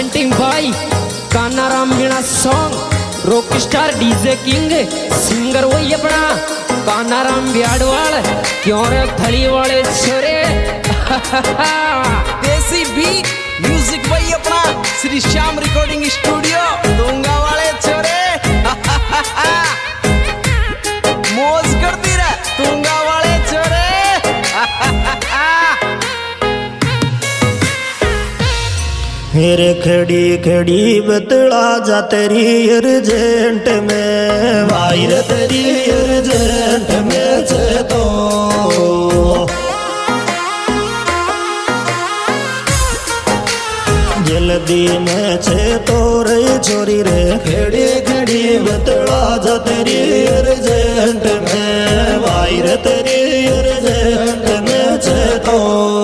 Bunting भाई Kanaram Meena song rock star DJ king singer वही अपना कानाराम बियाडवाल क्यों रे थली वाले छोरे देसी भी म्यूजिक वही अपना श्री श्याम रिकॉर्डिंग स्टूडियो दूंगा वाले छोरे मौज करती रह दूंगा वाले छोरे मेरे खड़ी खड़ी बतला जा तेरी अर्जेंट में वायर तेरी अर्जेंट में छे तो जल्दी में छे तो रे छोरी रे खड़ी खड़ी बतला जा तेरी अर्जेंट में वायर तेरी अर्जेंट में छे तो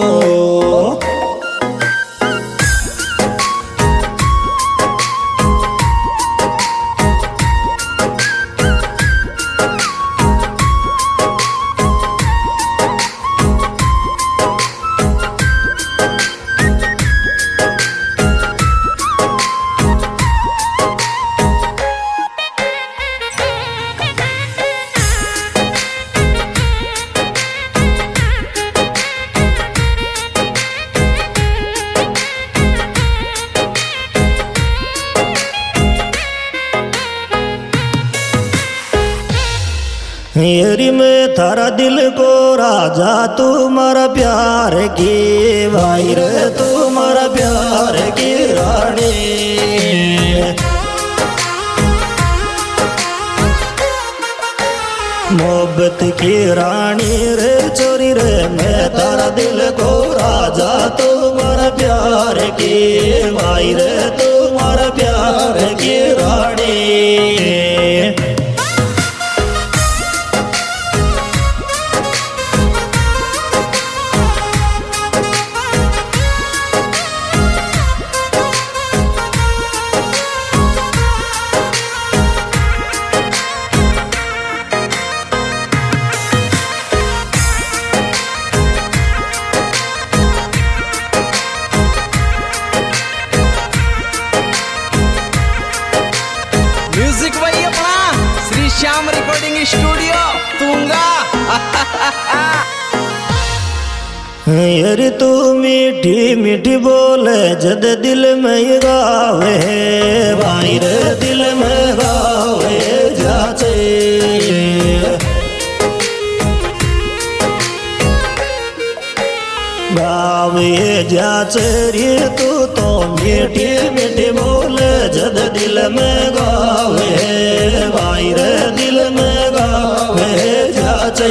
मेरी में थारा दिल को राजा तुम्हारा प्यार की वायर तुम्हारा प्यार की रानी मोहब्बत की रानी रे चोरी रे मैं थारा दिल को राजा तुम्हारा प्यार की वायर तुम्हारा प्यार की रानी म्यूजिक वही अपना श्री श्याम रिकॉर्डिंग स्टूडियो दूंगा यार तू मीठी मीठी बोले जद दिल में गावे वायर दिल में गावे जाचे गावे जाचे रे तू तो मीठी मीठी बोले जद दिल में गावे वायर दिल में गावे जाचे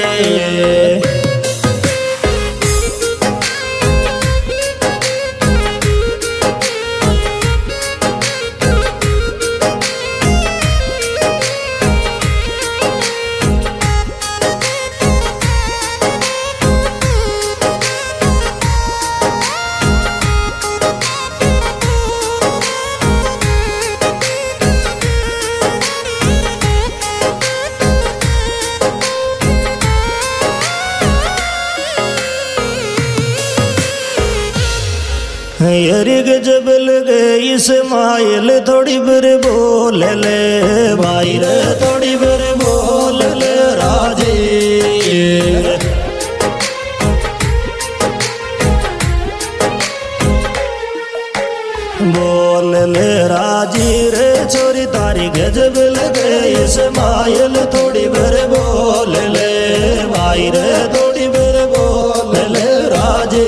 यारी गजब लगे इस्माइल थोड़ी बिर बोल ले वायर थोड़ी बिर बोल ले राजे बोल ले राजी रे छोरी तारी गजब लगे इस्माइल थोड़ी बिर बोल ले वायर थोड़ी बिर बोल ले राजे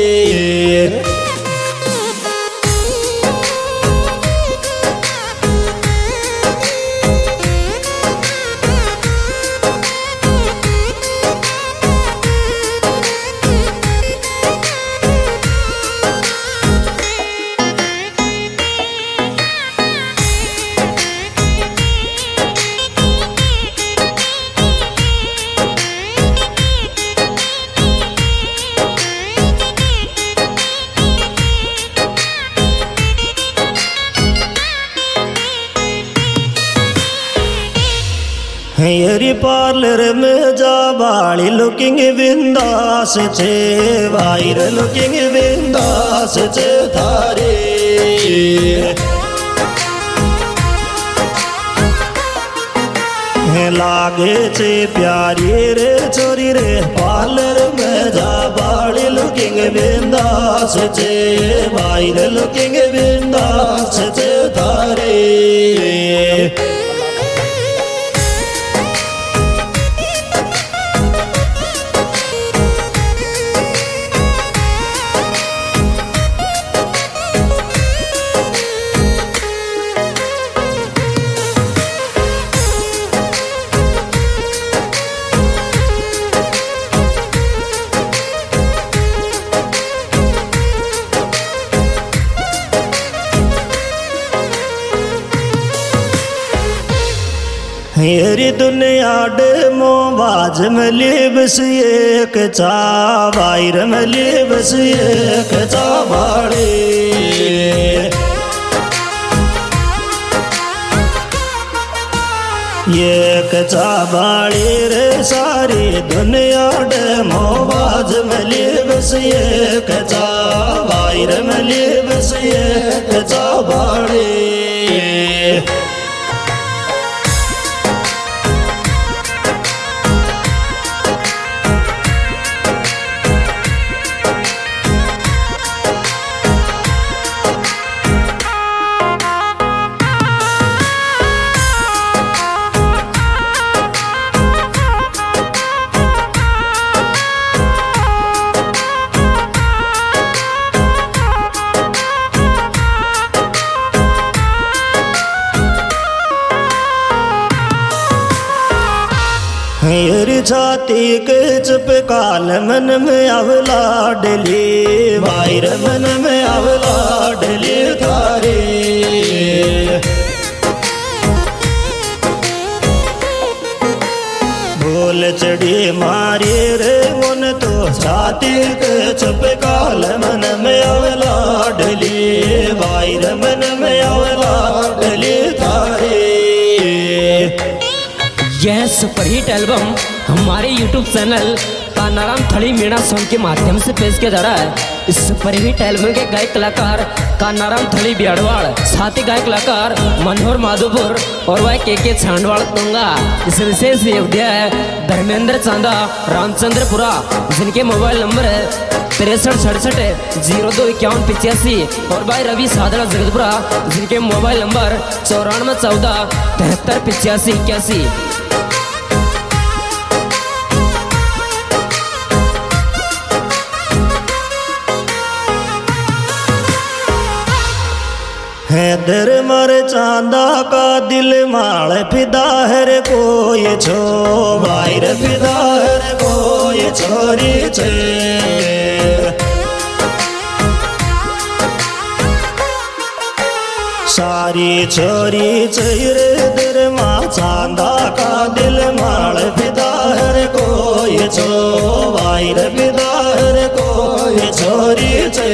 हेरी पार्लर में जा बाड़ी लुकिंग बिंदास छे वायर लुकिंग बिंदास छे थारे लागे छे प्यारी रे छोरी रे पार्लर में जा बाड़ी लुकिंग बिंदास छे भाई रे लुकिंग बिंदास छे थारे हेरी दुनिया डे मोबाज मली बस एक चा वायर मली बस एक चा बाड़े एक चा बाड़ी रे सारी दुनिया डे मोबाज मली बस एक चा वायर मली बस एक चा बाड़े हेरी छाती के चुप काल मन में अवला डली वायर मन में अवला डली थारे भूल चढ़ी मारी रे मन तो छाती के चुप काल मन में अवला डली वायर मन में अवला डली थारे यह सुपरहिट एल्बम हमारे YouTube channel Kanaram Thadi Meena song के माध्यम से पेश किया जा रहा है। इस सुपरहिट एल्बम के गायक कलाकार कानाराम थड़ी बियाड़वाड़, साथी गायक कलाकार मनोहर माधोपुर और वह के छांडवाड़ तुंगा। इस विशेष योद्धा है धर्मेंद्र चांदा रामचंद्रपुरा, जिनके मोबाइल नंबर है 6367025185 और भाई रवि सादड़ा जगतपुरा, जिनके मोबाइल नंबर 9414738581। हैदर मर चांदा का दिल माल फिदा हर कोई छो वायर फिदा हर कोई छोरी छे सारी छोरी चेर दर मां चांदा का दिल माल फिदा हर कोई छो वायर फिदा हर कोई छोरी छे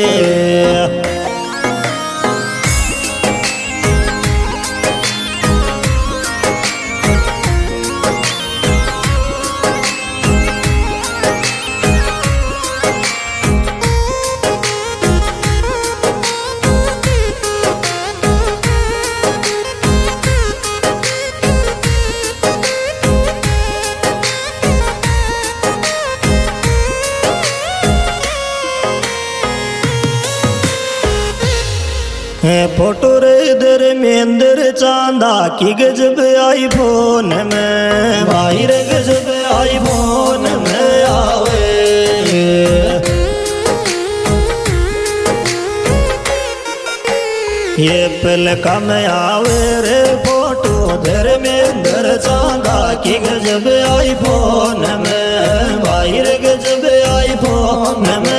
फोटो रे धर्मेंद्र चांदा की गजब आई फोन में भाई रे गजब आई फोन में आवे ये पल कम आवे रे फोटो धर्मेंद्र चांदा की गजब आई फोन में भाई रे गजब आई फोन में